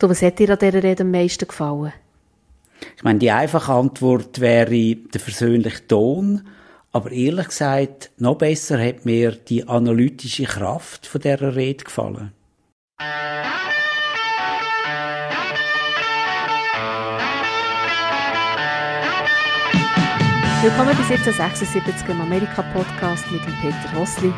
Du, was hat dir an dieser Rede am meisten gefallen? Ich meine, die einfache Antwort wäre der versöhnliche Ton. Aber ehrlich gesagt, noch besser hat mir die analytische Kraft von dieser Rede gefallen. Willkommen bei 1776 im Amerika-Podcast mit dem Peter Hossli.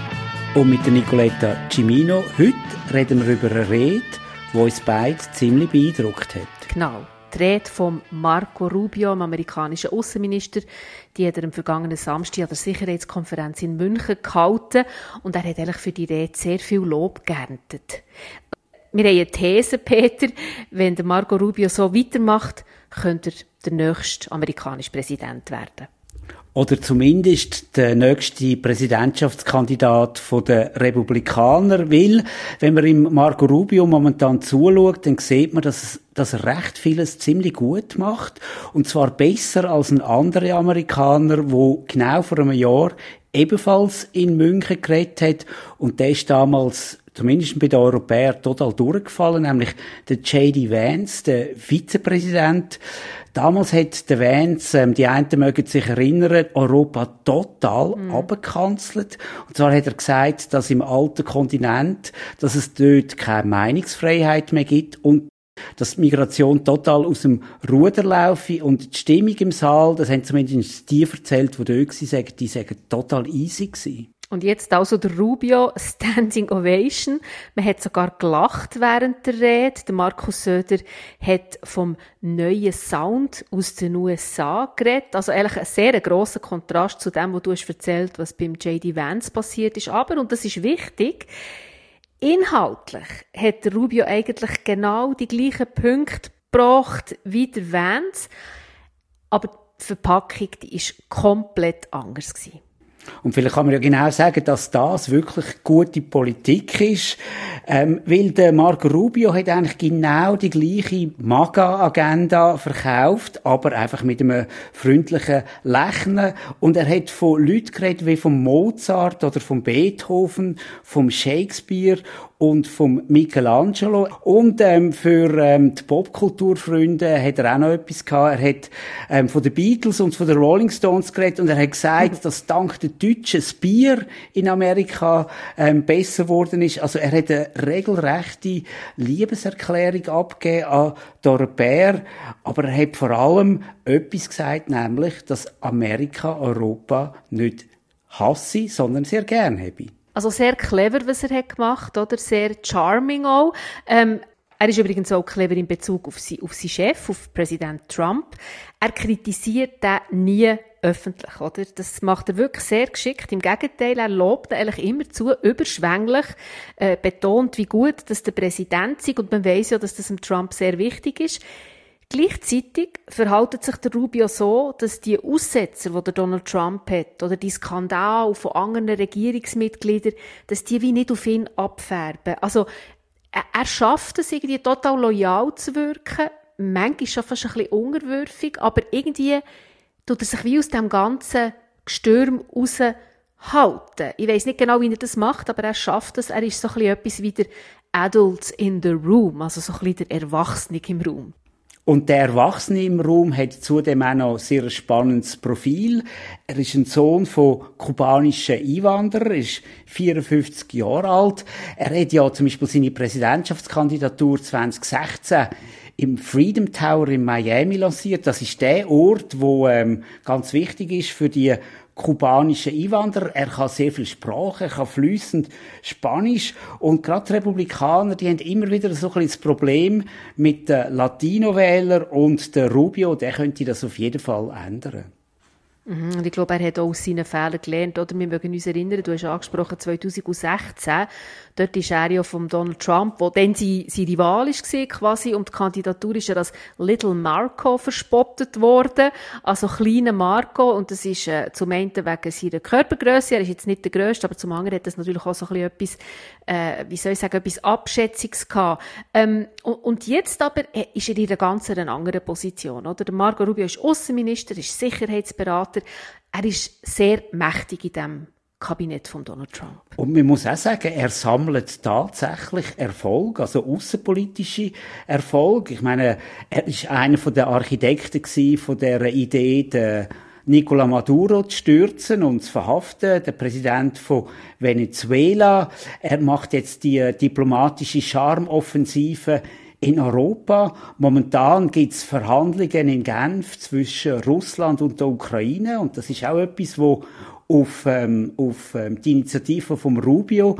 Und mit der Nicoletta Cimino. Heute reden wir über eine Rede, die uns beide ziemlich beeindruckt hat. Genau. Die Rede von Marco Rubio, dem amerikanischen Außenminister, die hat er am vergangenen Samstag an der Sicherheitskonferenz in München gehalten und er hat eigentlich für die Rede sehr viel Lob geerntet. Wir haben eine These, Peter, wenn der Marco Rubio so weitermacht, könnte er der nächste amerikanische Präsident werden. Oder zumindest der nächste Präsidentschaftskandidat der Republikaner, weil, wenn man ihm Marco Rubio momentan zuschaut, dann sieht man, dass er recht vieles ziemlich gut macht. Und zwar besser als ein anderer Amerikaner, der genau vor einem Jahr ebenfalls in München geredet hat. Und der ist damals zumindest bei den Europäern total durchgefallen, nämlich der J.D. Vance, der Vizepräsident. Damals hat der Vance, die einen mögen sich erinnern, Europa total abgekanzelt. Und zwar hat er gesagt, dass im alten Kontinent, dass es dort keine Meinungsfreiheit mehr gibt und dass die Migration total aus dem Ruder laufe und die Stimmung im Saal, das haben zumindest die erzählt, die dort waren, die sagen total easy gewesen. Und jetzt also der Rubio, Standing Ovation. Man hat sogar gelacht während der Rede. Der Markus Söder hat vom neuen Sound aus den USA geredet. Also eigentlich ein sehr grosser Kontrast zu dem, was du hast erzählt, was beim J.D. Vance passiert ist. Aber, und das ist wichtig, inhaltlich hat der Rubio eigentlich genau die gleichen Punkte gebracht wie der Vance. Aber die Verpackung, die ist komplett anders gewesen. Und vielleicht kann man ja genau sagen, dass das wirklich gute Politik ist, weil der Marco Rubio hat eigentlich genau die gleiche MAGA-Agenda verkauft, aber einfach mit einem freundlichen Lächeln. Und er hat von Leuten geredet wie von Mozart oder von Beethoven, vom Shakespeare und vom Michelangelo. Und für die Popkulturfreunde hat er auch noch etwas gehabt. Er hat von den Beatles und von den Rolling Stones geredet und er hat gesagt, dass dank der deutschen Bier in Amerika besser geworden ist. Also er hat eine regelrechte Liebeserklärung abgegeben an die Europäer. Aber er hat vor allem etwas gesagt, nämlich, dass Amerika Europa nicht hasse, sondern sehr gern habe. Also sehr clever, was er hat gemacht, oder? Sehr charming auch. Er ist übrigens auch clever in Bezug auf seinen Chef, auf Präsident Trump. Er kritisiert den nie öffentlich, oder? Das macht er wirklich sehr geschickt. Im Gegenteil, er lobt eigentlich immer zu, überschwänglich, betont, wie gut, dass der Präsident sei. Und man weiss ja, dass das dem Trump sehr wichtig ist. Gleichzeitig verhält sich der Rubio so, dass die Aussetzer, die der Donald Trump hat, oder die Skandale von anderen Regierungsmitgliedern, dass die wie nicht auf ihn abfärben. Also, er schafft es irgendwie total loyal zu wirken, manchmal schon fast ein bisschen unterwürfig, aber irgendwie tut er sich wie aus dem ganzen Gestürm raushalten. Ich weiss nicht genau, wie er das macht, aber er schafft es. Er ist so ein bisschen etwas wie der Adult in the Room, also so ein bisschen der Erwachsene im Raum. Und der Erwachsene im Raum hat zudem auch noch sehr ein spannendes Profil. Er ist ein Sohn von kubanischen Einwanderern, er ist 54 Jahre alt. Er hat ja zum Beispiel seine Präsidentschaftskandidatur 2016 im Freedom Tower in Miami lanciert. Das ist der Ort, wo ganz wichtig ist für die kubanischen Einwanderer. Er kann sehr viel Sprachen, er kann fließend Spanisch. Und gerade die Republikaner, die haben immer wieder so ein bisschen das Problem mit den Latino-Wählern und der Rubio, der könnte das auf jeden Fall ändern. Und ich glaube, er hat auch aus seinen Fehlern gelernt. Oder? Wir mögen uns erinnern, du hast angesprochen, 2016, dort ist er ja von Donald Trump, wo dann sein Rival war quasi, und die Kandidatur ist er als Little Marco verspottet worden, also kleiner Marco, und das ist zum einen wegen seiner Körpergröße, er ist jetzt nicht der Grösste, aber zum anderen hat das natürlich auch so ein bisschen etwas, etwas Abschätziges gehabt. Und jetzt aber ist er in einer ganz anderen Position, oder? Der Marco Rubio ist Außenminister, ist Sicherheitsberater, er ist sehr mächtig in diesem Kabinett von Donald Trump. Und man muss auch sagen, er sammelt tatsächlich Erfolg, also aussenpolitische Erfolg. Ich meine, er ist einer von der Architekten von der Idee, den Nicolás Maduro zu stürzen und zu verhaften, der Präsident von Venezuela. Er macht jetzt die diplomatische Charmoffensive in Europa. Momentan gibt's Verhandlungen in Genf zwischen Russland und der Ukraine, und das ist auch etwas, wo auf die Initiative vom Rubio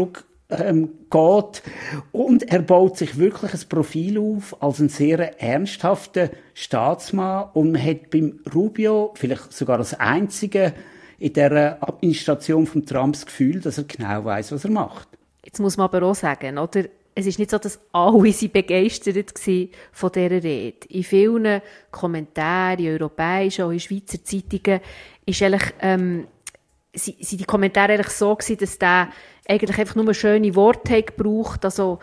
zurückgeht. Und er baut sich wirklich ein Profil auf als ein sehr ernsthafter Staatsmann, und man hat beim Rubio vielleicht sogar als einzige in der Administration von Trump das Gefühl, dass er genau weiss, was er macht. Jetzt muss man aber auch sagen, oder? Es ist nicht so, dass alle begeistert waren von dieser Rede. In vielen Kommentaren, in europäischen, auch in Schweizer Zeitungen, ist eigentlich, sind die Kommentare eigentlich so gewesen, dass der eigentlich einfach nur schöne Worte gebraucht, also,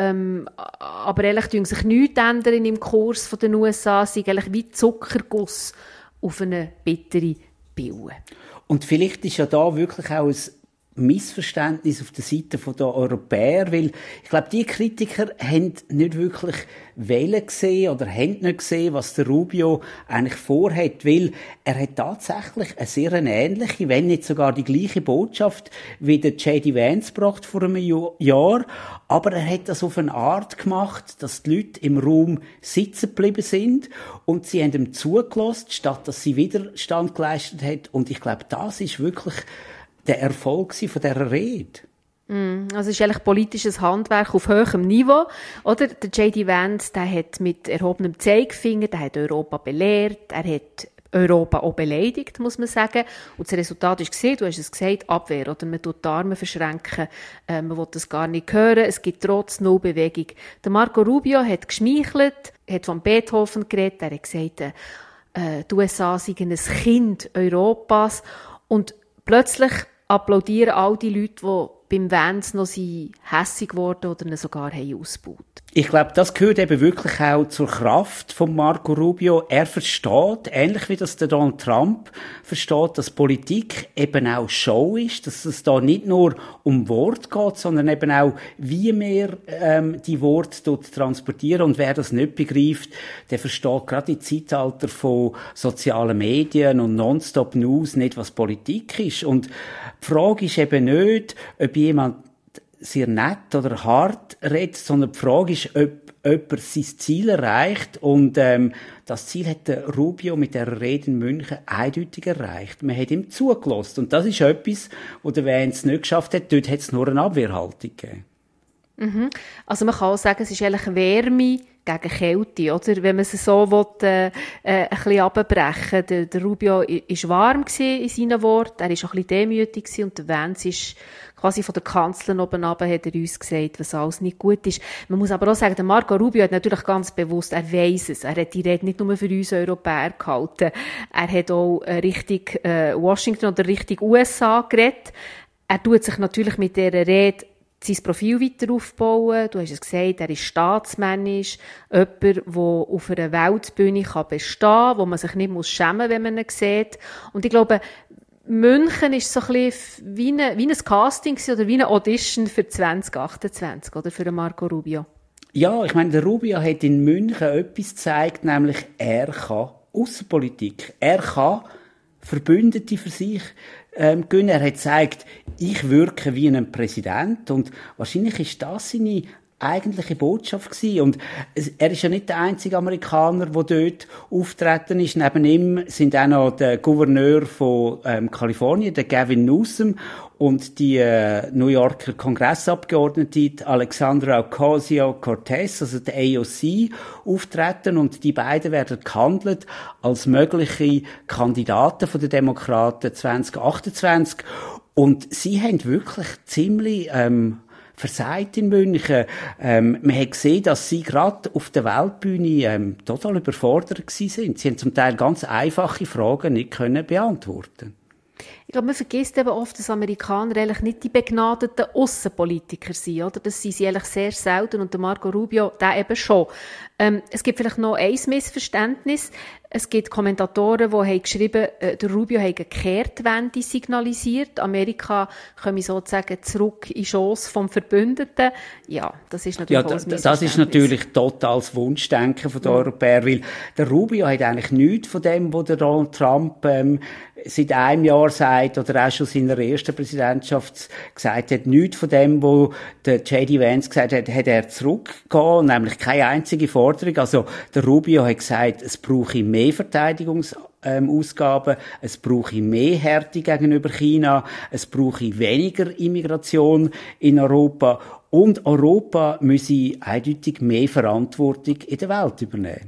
aber eigentlich tun sich nichts ändern im Kurs von den USA, es ist eigentlich wie Zuckerguss auf eine bittere Pille. Und vielleicht ist ja da wirklich auch ein Missverständnis auf der Seite der Europäer, weil ich glaube, die Kritiker haben nicht wirklich gesehen oder haben nicht gesehen, was der Rubio eigentlich vorhat, weil er hat tatsächlich eine sehr ähnliche, wenn nicht sogar die gleiche Botschaft wie der J.D. Vance gebracht vor einem Jahr, aber er hat das auf eine Art gemacht, dass die Leute im Raum sitzen geblieben sind und sie haben ihm zugelassen, statt dass sie Widerstand geleistet hat, und ich glaube, das ist wirklich der Erfolg von dieser Rede. Also es ist eigentlich politisches Handwerk auf hohem Niveau, oder? Der J.D. Vance, der hat mit erhobenem Zeigefinger, der hat Europa belehrt, er hat Europa auch beleidigt, muss man sagen. Und das Resultat ist gesehen, du hast es gesagt, Abwehr, oder? Man tut die Arme verschränken, man will das gar nicht hören, es gibt trotz no Bewegung. Der Marco Rubio hat geschmeichelt, hat von Beethoven geredet, er hat gesagt, die USA seien ein Kind Europas, und plötzlich applaudieren all die Leute, die beim Vance noch hässig geworden oder ihn sogar ausgebaut. Ich glaube, das gehört eben wirklich auch zur Kraft von Marco Rubio. Er versteht, ähnlich wie das der Donald Trump versteht, dass Politik eben auch Show ist, dass es da nicht nur um Wort geht, sondern eben auch, wie wir die Worte dort transportieren. Und wer das nicht begreift, der versteht gerade im Zeitalter von sozialen Medien und Nonstop-News nicht, was Politik ist. Und die Frage ist eben nicht, ob jemand sehr nett oder hart redet, sondern die Frage ist, ob jemand sein Ziel erreicht. Und das Ziel hat der Rubio mit der Rede in München eindeutig erreicht. Man hat ihm zugelassen. Und das ist etwas, was der Vance nicht geschafft hat. Dort hat es nur eine Abwehrhaltung gegeben. Also man kann auch sagen, es ist eigentlich Wärme gegen Kälte, oder? Wenn man es so will, ein bisschen abbrechen. Der Rubio war warm in seinen Worten, er war auch ein bisschen demütig und der Vance ist quasi von der Kanzlerin oben runter, hat er uns gesagt, was alles nicht gut ist. Man muss aber auch sagen, der Marco Rubio hat natürlich ganz bewusst, er weiss es, er hat die Rede nicht nur für uns Europäer gehalten, er hat auch Richtung Washington oder Richtung USA geredet. Er tut sich natürlich mit dieser Rede sein Profil weiter aufbauen. Du hast es gesagt, er ist staatsmännisch, jemand, der auf einer Weltbühne bestehen kann, wo man sich nicht schämen muss, wenn man ihn sieht. Und ich glaube, München ist so ein bisschen wie ein Casting oder wie eine Audition für 2028, oder für Marco Rubio. Ja, ich meine, der Rubio hat in München etwas gezeigt, nämlich er kann Aussenpolitik. Er kann Verbündete für sich gewinnen. Er hat gezeigt, ich wirke wie ein Präsident, und wahrscheinlich ist das seine eigentliche Botschaft gewesen. Und er ist ja nicht der einzige Amerikaner, der dort auftreten ist. Neben ihm sind auch noch der Gouverneur von Kalifornien, der Gavin Newsom, und die New Yorker Kongressabgeordnete Alexandra Ocasio-Cortez, also der AOC, auftreten, und die beiden werden gehandelt als mögliche Kandidaten von den Demokraten 2028. Und sie haben wirklich ziemlich versagt in München. Man hat gesehen, dass sie gerade auf der Weltbühne total überfordert gewesen sind. Sie haben zum Teil ganz einfache Fragen nicht können beantworten. Ich glaube, man vergisst eben oft, dass Amerikaner eigentlich nicht die begnadeten Aussenpolitiker sind, oder? Das sind sie eigentlich sehr selten und der Marco Rubio, der eben schon. Es gibt vielleicht noch ein Missverständnis. Es gibt Kommentatoren, die haben geschrieben, der Rubio hat eine Kehrtwende signalisiert. Amerika komme sozusagen zurück in den Schoss vom Verbündeten. Ja, das ist natürlich auch ein Missverständnis. Das ist natürlich totales Wunschdenken von den Europäern, weil der Rubio hat eigentlich nichts von dem, was der Donald Trump seit einem Jahr sagt, oder auch schon seiner ersten Präsidentschaft gesagt hat, nichts von dem, was der J.D. Vance gesagt hat, hat er zurückgegeben, nämlich keine einzige Forderung. Also der Rubio hat gesagt, es brauche mehr Verteidigungsausgaben, es brauche mehr Härte gegenüber China, es brauche weniger Immigration in Europa und Europa müsse eindeutig mehr Verantwortung in der Welt übernehmen.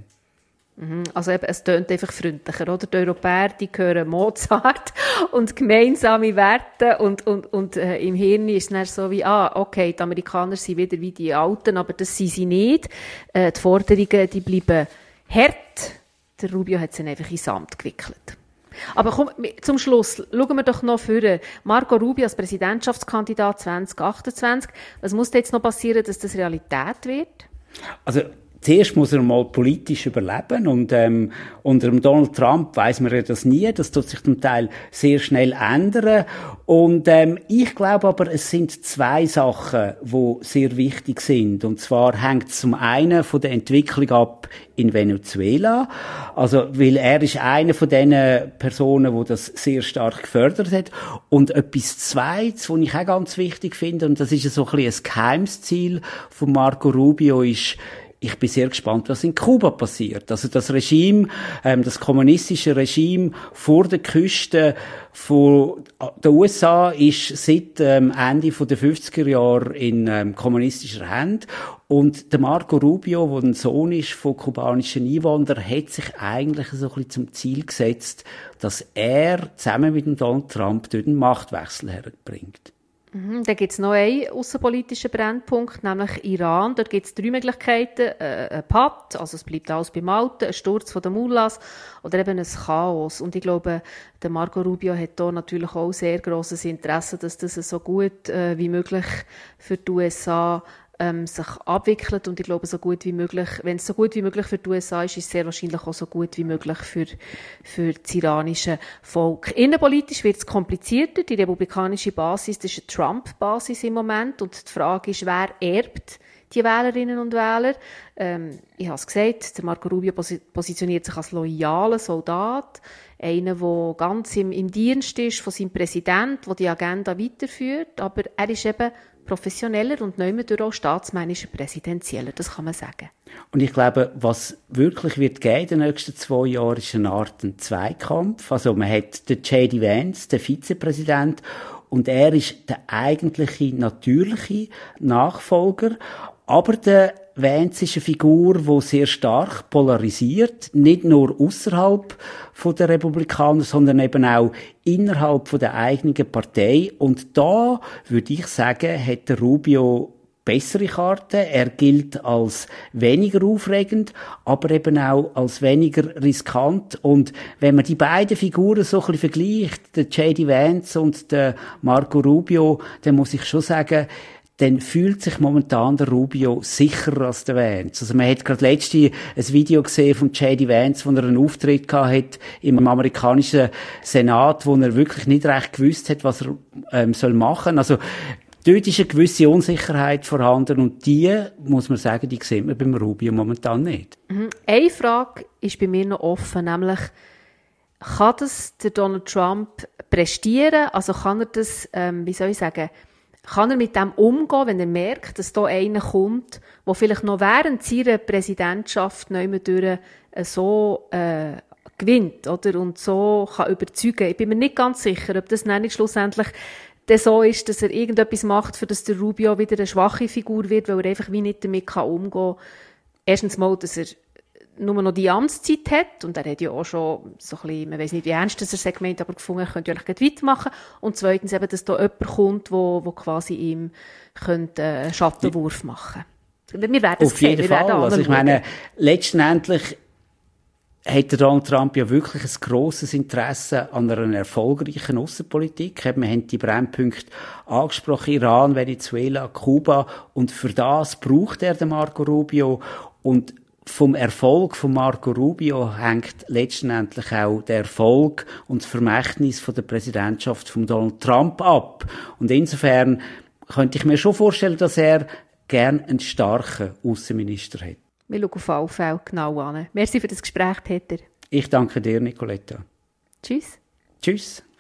Also eben, es tönt einfach freundlicher, oder? Die Europäer, die hören Mozart und gemeinsame Werte und im Hirn ist es dann so wie, okay, die Amerikaner sind wieder wie die Alten, aber das sind sie nicht. Die Forderungen, die bleiben hart. Der Rubio hat sie einfach in Sand gewickelt. Aber komm, zum Schluss, schauen wir doch noch für Marco Rubio als Präsidentschaftskandidat 2028. Was muss jetzt noch passieren, dass das Realität wird? Also, zuerst muss er mal politisch überleben und unter dem Donald Trump weiss man ja das nie. Das tut sich zum Teil sehr schnell ändern. Und ich glaube aber, es sind zwei Sachen, die sehr wichtig sind. Und zwar hängt es zum einen von der Entwicklung ab in Venezuela. Also, weil er ist eine von den Personen, die das sehr stark gefördert hat. Und etwas Zweites, was ich auch ganz wichtig finde, und das ist so ein bisschen ein geheimes Ziel von Marco Rubio, ist, ich bin sehr gespannt, was in Kuba passiert. Also das Regime, das kommunistische Regime vor der Küste von der USA ist seit Ende der 50er Jahre in kommunistischer Hand. Und der Marco Rubio, der ein Sohn ist von kubanischen Einwanderern, hat sich eigentlich so ein bisschen zum Ziel gesetzt, dass er zusammen mit dem Donald Trump dort einen Machtwechsel herbringt. Da gibt es noch einen aussenpolitischen Brennpunkt, nämlich Iran. Dort gibt es 3 Möglichkeiten. Ein Patt, also es bleibt alles beim Alten, ein Sturz von den Mullahs oder eben ein Chaos. Und ich glaube, der Marco Rubio hat da natürlich auch sehr grosses Interesse, dass das so gut wie möglich für die USA sich abwickelt. Und ich glaube, so gut wie möglich, wenn es so gut wie möglich für die USA ist, ist es sehr wahrscheinlich auch so gut wie möglich für das iranische Volk. Innenpolitisch wird es komplizierter. Die republikanische Basis, das ist eine Trump-Basis im Moment. Und die Frage ist, wer erbt die Wählerinnen und Wähler? Ich habe es gesagt, der Marco Rubio positioniert sich als loyaler Soldat. Einer, der ganz im Dienst ist von seinem Präsidenten, der die Agenda weiterführt. Aber er ist eben professioneller und nicht auch staatsmännischer, präsidentieller, das kann man sagen. Und ich glaube, was wirklich wird geben in den nächsten 2 Jahren, ist eine Art Zweikampf. Also man hat den J.D. Vance, den Vizepräsident, und er ist der eigentliche, natürliche Nachfolger. Aber der Vance ist eine Figur, die sehr stark polarisiert, nicht nur außerhalb der Republikaner, sondern eben auch innerhalb der eigenen Partei. Und da, würde ich sagen, hat der Rubio bessere Karten. Er gilt als weniger aufregend, aber eben auch als weniger riskant. Und wenn man die beiden Figuren so ein bisschen vergleicht, der J.D. Vance und der Marco Rubio, dann muss ich schon sagen, dann fühlt sich momentan der Rubio sicherer als der Vance. Also man hat gerade letztens ein Video gesehen von J.D. Vance, wo er einen Auftritt gehabt hat im amerikanischen Senat, wo er wirklich nicht recht gewusst hat, was er soll machen. Also dort ist eine gewisse Unsicherheit vorhanden und die, muss man sagen, die sieht man beim Rubio momentan nicht. Eine Frage ist bei mir noch offen, nämlich kann das der Donald Trump prestieren? Also kann er das, wie soll ich sagen, kann er mit dem umgehen, wenn er merkt, dass da einer kommt, der vielleicht noch während seiner Präsidentschaft durch so gewinnt, oder? Und so kann überzeugen. Ich bin mir nicht ganz sicher, ob das nicht schlussendlich so ist, dass er irgendetwas macht, für dass der Rubio wieder eine schwache Figur wird, weil er einfach wie nicht damit umgehen kann. Erstens mal, dass er nur noch die Amtszeit hat, und er hat ja auch schon so ein bisschen, man weiss nicht, wie ernst das er gemeint, aber gefunden, er könnte ja eigentlich weitermachen. Und zweitens eben, dass da jemand kommt, wo quasi ihm könnte einen Schattenwurf machen. Wir werden es sehen. Auf jeden Fall. Also ich meine, letztendlich hat Donald Trump ja wirklich ein grosses Interesse an einer erfolgreichen Aussenpolitik. Wir haben die Brennpunkte angesprochen, Iran, Venezuela, Kuba. Und für das braucht er den Marco Rubio. Und vom Erfolg von Marco Rubio hängt letztendlich auch der Erfolg und das Vermächtnis von der Präsidentschaft von Donald Trump ab. Und insofern könnte ich mir schon vorstellen, dass er gern einen starken Außenminister hat. Wir schauen auf alle Fälle genau an. Merci für das Gespräch, Peter. Ich danke dir, Nicoletta. Tschüss. Tschüss.